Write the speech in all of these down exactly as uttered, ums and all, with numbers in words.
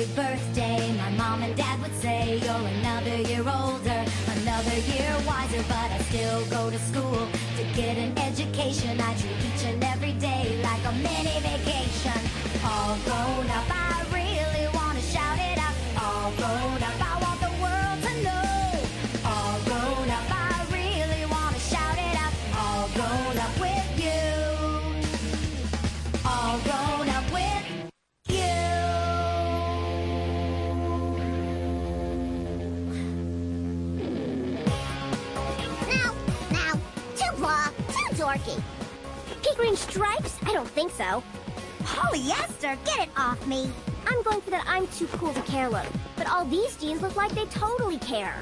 every birthday, my mom and dad would say, you're another year older, another year wiser, but I still go to school to get an education. I treat each and every day like a mini vacation. All grown up, I really want to shout it out. All grown up, I want the world to know. All grown up, I really want to shout it out. All grown up with you. All grown up with you. No, no, too blah, too dorky. Pea green stripes? I don't think so. Polyester, get it off me. I'm going for that I'm too cool to care look. But all these jeans look like they totally care.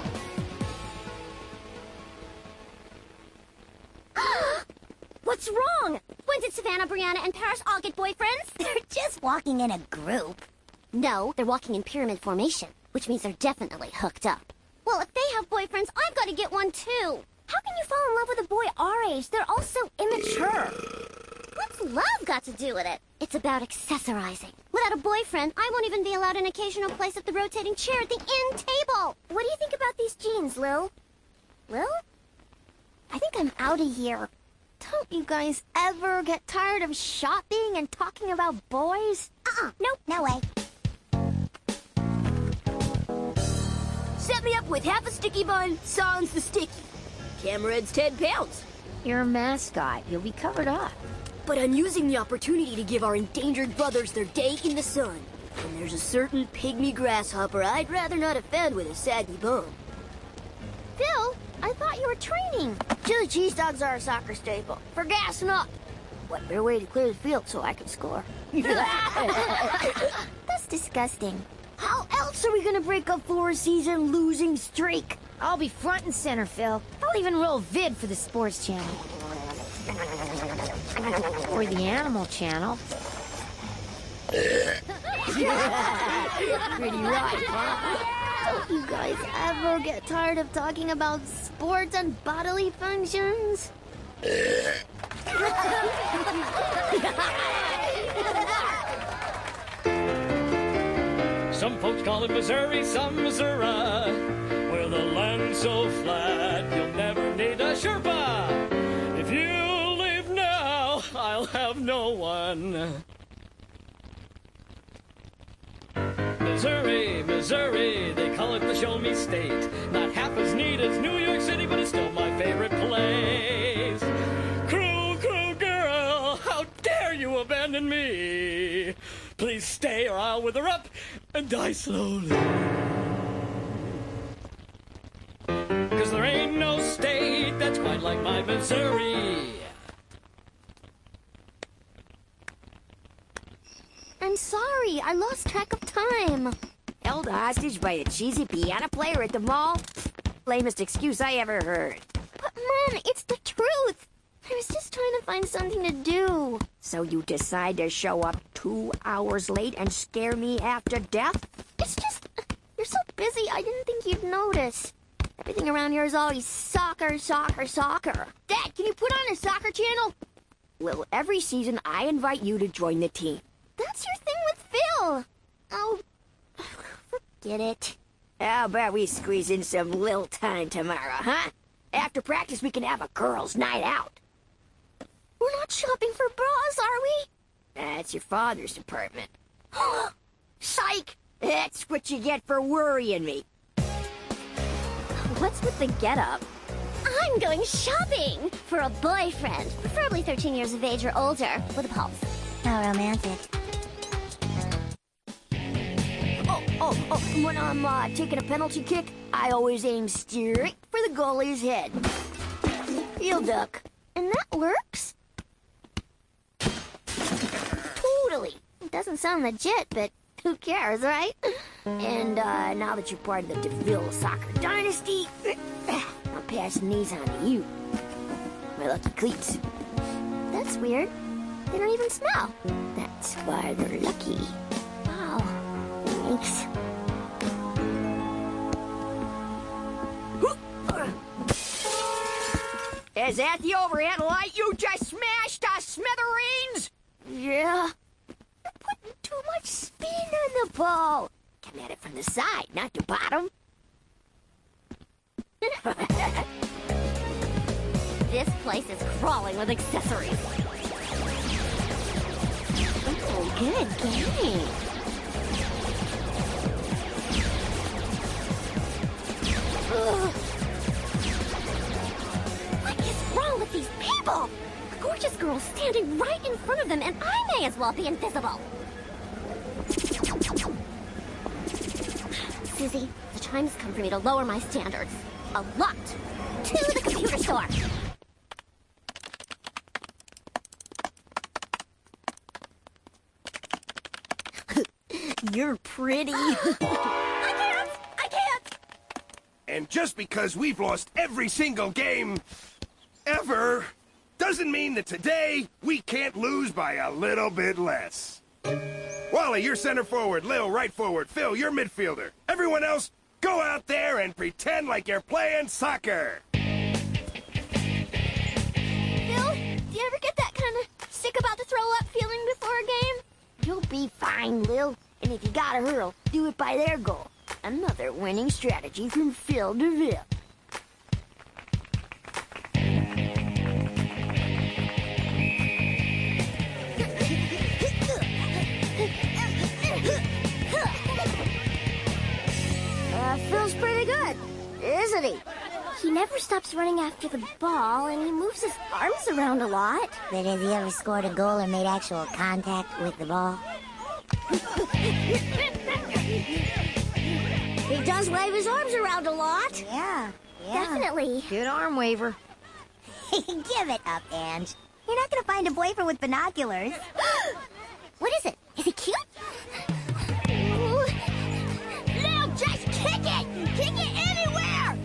What's wrong? When did Savannah, Brianna, and Paris all get boyfriends? They're just walking in a group. No, they're walking in pyramid formation, which means they're definitely hooked up. Well, if they have boyfriends, I've got to get one too. How can you fall in love with a boy our age? They're all so immature. What's love got to do with it? It's about accessorizing. Without a boyfriend, I won't even be allowed an occasional place at the rotating chair at the end table. What do you think about these jeans, Lil? Lil? I think I'm out of here. Don't you guys ever get tired of shopping and talking about boys? Uh-uh, nope, no way. Set me up with half a sticky bun, sans the sticky. Camerahead's ten pounds. You're a mascot. You'll be covered up. But I'm using the opportunity to give our endangered brothers their day in the sun. And there's a certain pygmy grasshopper I'd rather not offend with a saggy bone. Phil, I thought you were training. Chili cheese dogs are a soccer staple. For gassing up. What better way to clear the field so I can score? That's disgusting. How else are we gonna break up for a season losing streak? I'll be front and center, Phil. I'll even roll vid for the sports channel. Or the animal channel. Pretty right, huh? Don't you guys ever get tired of talking about sports and bodily functions? Some folks call it Missouri, some Missouri, where the land's so flat you'll never need a Sherpa. If you leave now, I'll have no one. Missouri, Missouri, they call it the show me state. Not half as neat as New York City, but it's still my favorite place. Cruel, cruel girl, how dare you abandon me? Please stay or I'll wither up and die slowly. Cause there ain't no state that's quite like my Missouri. I'm sorry, I lost track of time. Held hostage by a cheesy piano player at the mall? Lamest excuse I ever heard. But Mom, it's the truth. I was just trying to find something to do. So you decide to show up two hours late and scare me after death? It's just, you're so busy, I didn't think you'd notice. Everything around here is always soccer, soccer, soccer. Dad, can you put on a soccer channel? Well, every season I invite you to join the team. That's your thing with Phil. Oh, forget it. How about we squeeze in some Lil time tomorrow, huh? After practice, we can have a girls' night out. We're not shopping for bras, are we? That's your father's department. Psych! That's what you get for worrying me. What's with the getup? I'm going shopping for a boyfriend, preferably thirteen years of age or older, with a pulse. How romantic. Oh, oh, oh, when I'm uh, taking a penalty kick, I always aim straight for the goalie's head. Heel duck. And that works? Totally. It doesn't sound legit, but who cares, right? And uh, now that you're part of the DeVille soccer dynasty, I'm passing these on to you. My lucky cleats. That's weird. They don't even smell. That's why they're lucky. Wow. Thanks. Is that the overhead light you just smashed to smithereens? Yeah. You're putting too too much spin on the ball. Come at it from the side, not the bottom. This place is crawling with accessories. Oh, good game. Ugh. What is wrong with these people? A gorgeous girl standing right in front of them, and I may as well be invisible. Susie, the time has come for me to lower my standards. A lot. To the computer store. You're pretty. I can't! I can't! And just because we've lost every single game ever doesn't mean that today we can't lose by a little bit less. Wally, you're center forward. Lil, right forward. Phil, you're midfielder. Everyone else, go out there and pretend like you're playing soccer. Phil, do you ever get that kind of sick about to throw up feeling before a game? You'll be fine, Lil. And if you gotta hurl, do it by their goal. Another winning strategy from Phil DeVille. Uh, Phil's pretty good, isn't he? He never stops running after the ball, and he moves his arms around a lot. But has he ever scored a goal or made actual contact with the ball? He does wave his arms around a lot. Yeah, yeah. Definitely. Good arm waver. Give it up, Ange. You're not gonna find a boyfriend with binoculars. What is it? Is it cute? Ooh. Lil, just kick it! Kick it anywhere!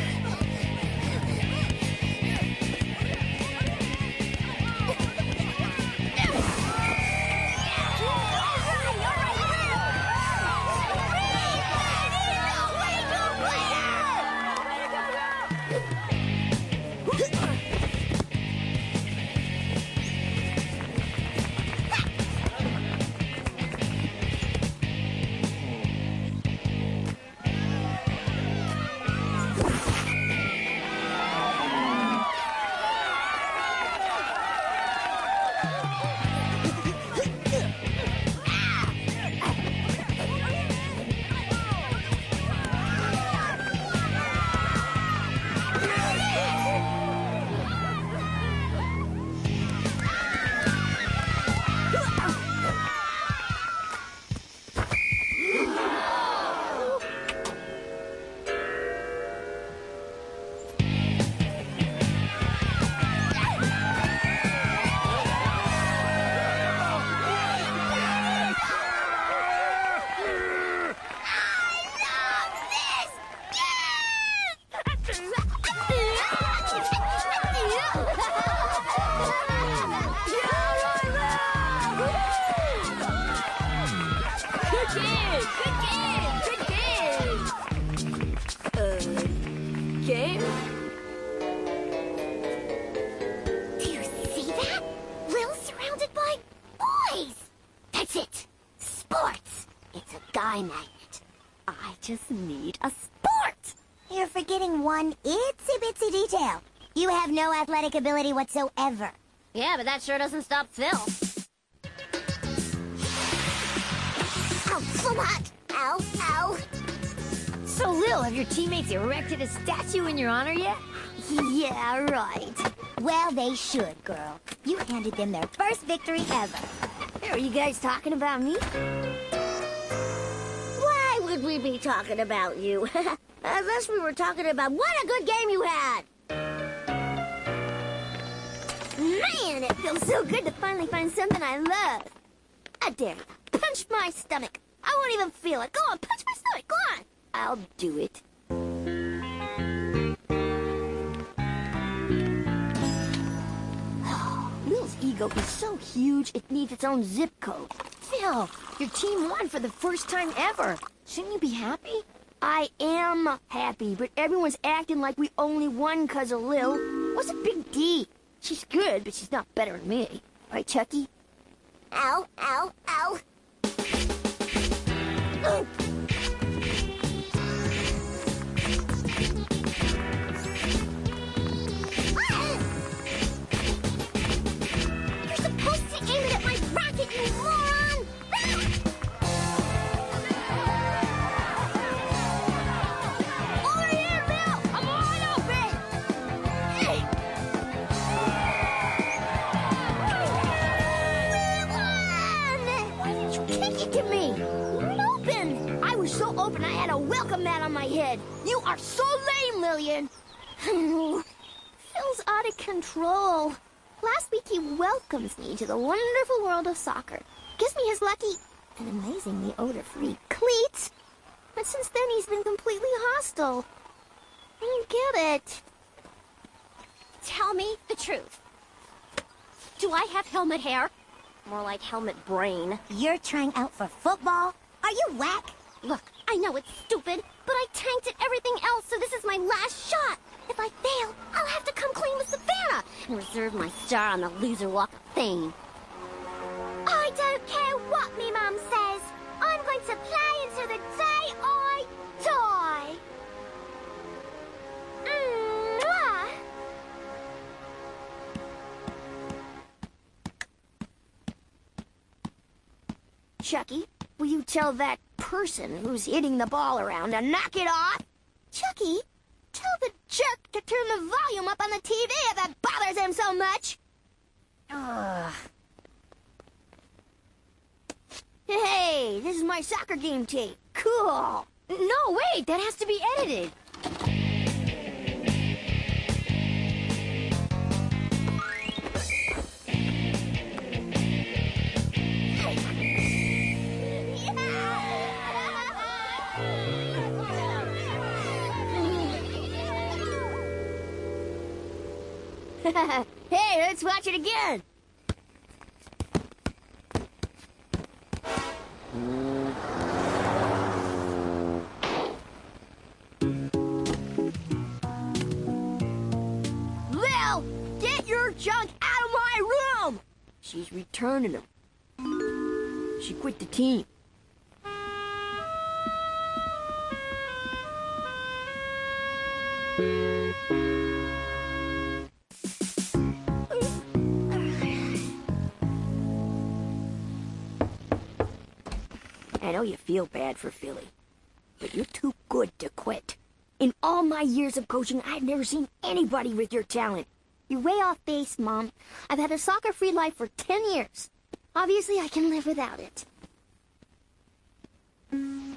Game? Do you see that? Lil surrounded by boys. That's it. Sports. It's a guy magnet. I just need a sport. You're forgetting one itsy-bitsy detail. You have no athletic ability whatsoever. Yeah, but that sure doesn't stop Phil. Ow, so hot! Ow, ow! So, Lil, have your teammates erected a statue in your honor yet? Yeah, right. Well, they should, girl. You handed them their first victory ever. Hey, are you guys talking about me? Why would we be talking about you? Unless we were talking about what a good game you had! Man, it feels so good to finally find something I love. I dare you. Punch my stomach. I won't even feel it. Go on, punch my stomach. Go on. I'll do it. Lil's ego is so huge, it needs its own zip code. Phil, your team won for the first time ever. Shouldn't you be happy? I am happy, but everyone's acting like we only won because of Lil. What's a big D? She's good, but she's not better than me. Right, Chucky? Ow, ow, ow. You're supposed to aim it at my racket, you moron! Over here, Bill! I'm wide open! Hey! Why didn't you kick it to me? Wide open! I was so open I had a welcome mat on my head. You are so lame, Lillian! Phil's out of control. Last week he welcomes me to the wonderful world of soccer. Gives me his lucky and amazingly odor-free cleats. But since then he's been completely hostile. I don't get it. Tell me the truth. Do I have helmet hair? More like helmet brain. You're trying out for football? Are you whack? Look, I know it's stupid, but I tanked at everything else, so this is my last shot. If I fail, I'll have to come clean with Savannah and reserve my star on the Loser Walk of Fame. I don't care what me mum says. I'm going to play until the day I die. Mwah. Chucky, will you tell that person who's hitting the ball around to knock it off? Chucky, tell the jerk to turn the volume up on the T V if it bothers him so much. Ugh. Hey, this is my soccer game tape. Cool. No, wait, that has to be edited. Hey, let's watch it again. Lil, get your junk out of my room! She's returning them. She quit the team. I know you feel bad for Philly, but you're too good to quit. In all my years of coaching, I've never seen anybody with your talent. You're way off base, Mom. I've had a soccer-free life for ten years. Obviously, I can live without it. Mm.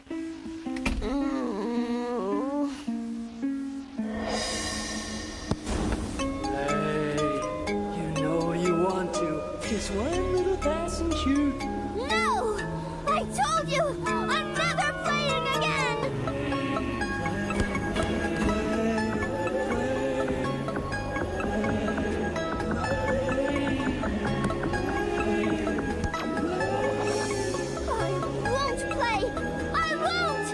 Hey, you know you want to. Just one little pass and shoot. No! I told you! I'm never playing again! I won't play! I won't!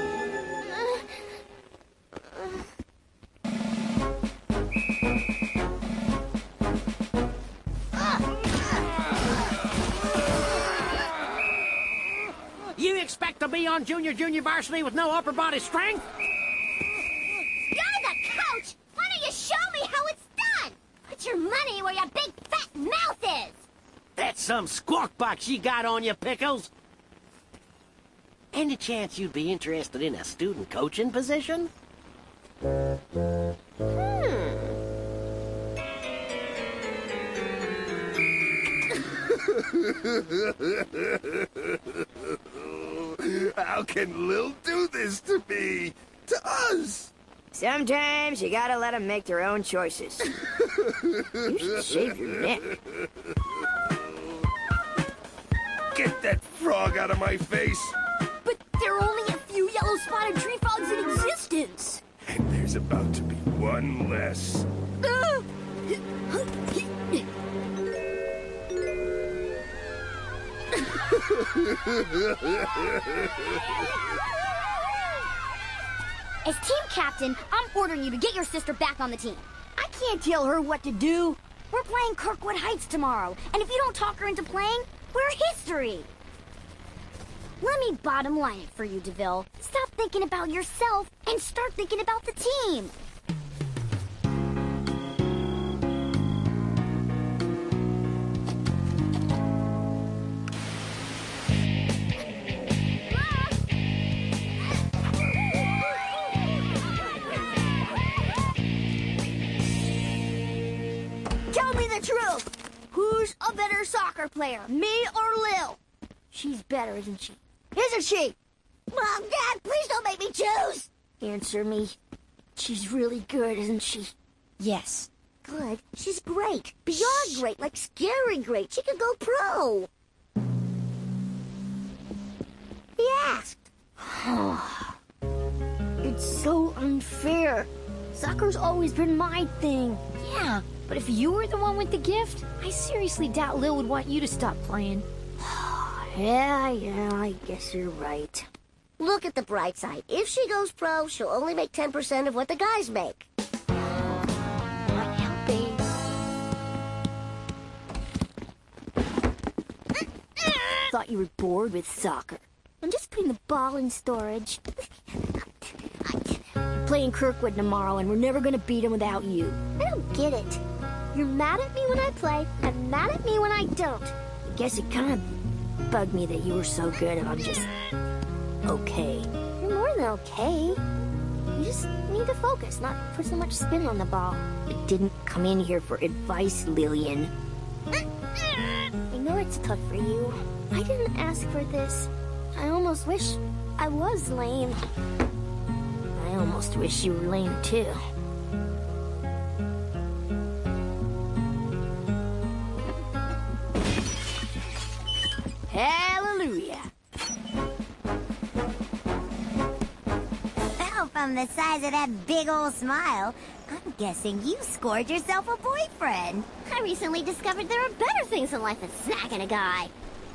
You expect to be on junior junior varsity with no upper body strength? You're the coach! Why don't you show me how it's done? Put your money where your big fat mouth is! That's some squawk box you got on you, Pickles. Any chance you'd be interested in a student coaching position? How can Lil do this to me? To us? Sometimes you gotta let them make their own choices. You should shave your neck. Get that frog out of my face! But there are only a few yellow spotted tree frogs in existence. And there's about to be one less. As team captain, I'm ordering you to get your sister back on the team. I can't tell her what to do. We're playing Kirkwood Heights tomorrow, and if you don't talk her into playing, we're history. Let me bottom line it for you, DeVille. Stop thinking about yourself and start thinking about the team. Tell me the truth. Who's a better soccer player, me or Lil? She's better, isn't she? Isn't she? Mom, Dad, please don't make me choose. Answer me. She's really good, isn't she? Yes. Good. She's great. Beyond great. Like scary great. She could go pro. He asked. It's so unfair. Soccer's always been my thing. Yeah, but if you were the one with the gift, I seriously doubt Lil would want you to stop playing. Yeah, yeah, I guess you're right. Look at the bright side. If she goes pro, she'll only make ten percent of what the guys make. Not helping. Thought you were bored with soccer. I'm just putting the ball in storage. Playing Kirkwood tomorrow, and we're never gonna beat him without you. I don't get it. You're mad at me when I play, and mad at me when I don't. I guess it kind of bugged me that you were so good, and I'm just okay. You're more than okay. You just need to focus, not put so much spin on the ball. I didn't come in here for advice, Lillian. I know it's tough for you. I didn't ask for this. I almost wish I was lame. I almost wish you were lame, too. Hallelujah. Well, from the size of that big old smile, I'm guessing you scored yourself a boyfriend. I recently discovered there are better things in life than smacking a guy.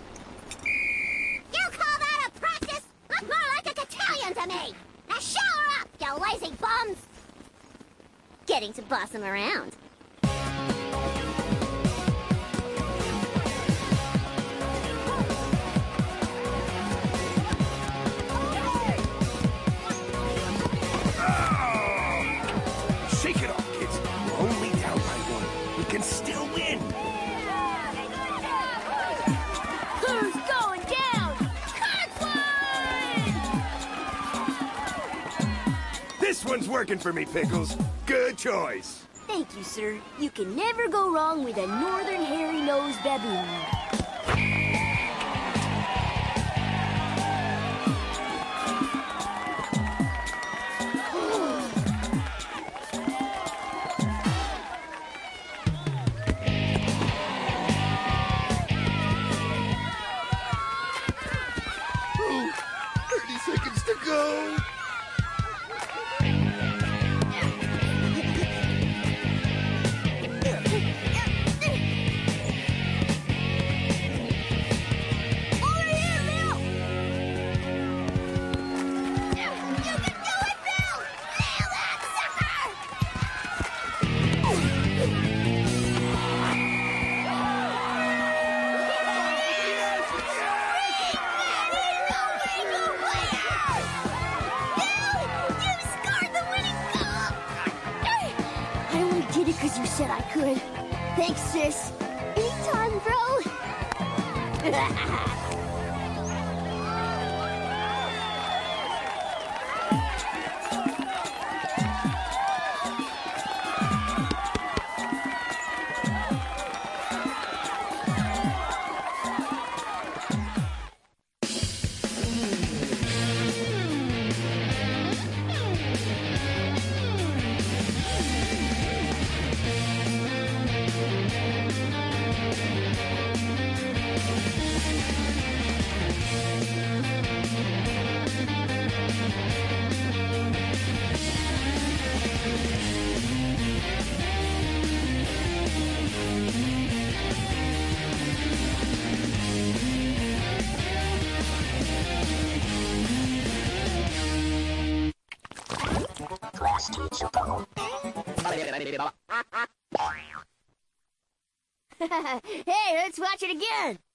You call that a practice? Look more like a cotillion to me! Now shower up, you lazy bums! Getting to boss him around. Shake it off, kids. We're only down by one. We can still win. Who's going down? Kirkwood! This one's working for me, Pickles. Good choice. Thank you, sir. You can never go wrong with a northern hairy-nosed baboon. thirty seconds to go. Because you said I could. Thanks, sis. Anytime, bro. Hey, let's watch it again.